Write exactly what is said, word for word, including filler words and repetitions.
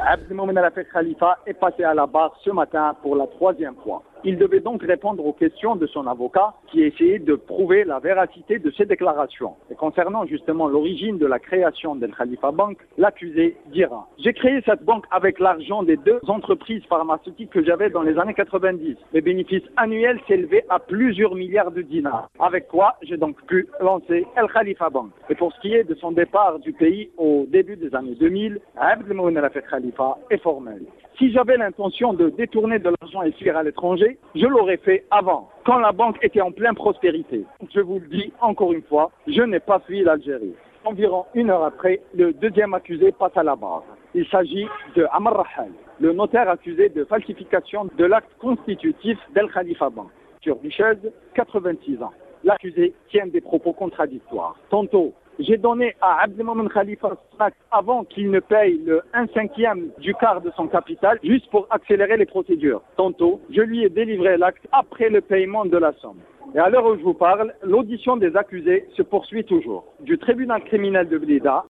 Abdelmomen Al Khalifa est passé à la barre ce matin pour la troisième fois. Il devait donc répondre aux questions de son avocat qui essayait de prouver la véracité de ses déclarations. Et concernant justement l'origine de la création d'Al Khalifa Bank, l'accusé dira « J'ai créé cette banque avec l'argent des deux entreprises pharmaceutiques que j'avais dans les années quatre-vingt-dix. Les bénéfices annuels s'élevaient à plusieurs milliards de dinars. Avec quoi j'ai donc pu lancer Al Khalifa Bank. Et pour ce qui est de son départ du pays au début des années deux mille, Abdelmomen Al Khalifa est formel. Si j'avais l'intention de détourner de l'argent et fuir à l'étranger, je l'aurais fait avant, quand la banque était en pleine prospérité. Je vous le dis encore une fois, je n'ai pas fui l'Algérie. Environ une heure après, le deuxième accusé passe à la barre. Il s'agit de Amr Rahal, le notaire accusé de falsification de l'acte constitutif d'Al Khalifa Bank. Sur Duchesse, quatre-vingt-six ans. L'accusé tient des propos contradictoires. Tantôt, j'ai donné à Abdelmomen Khalifa l'acte avant qu'il ne paye le un cinquième du quart de son capital, juste pour accélérer les procédures. Tantôt, je lui ai délivré l'acte après le paiement de la somme. Et à l'heure où je vous parle, l'audition des accusés se poursuit toujours. Du tribunal criminel de Blida,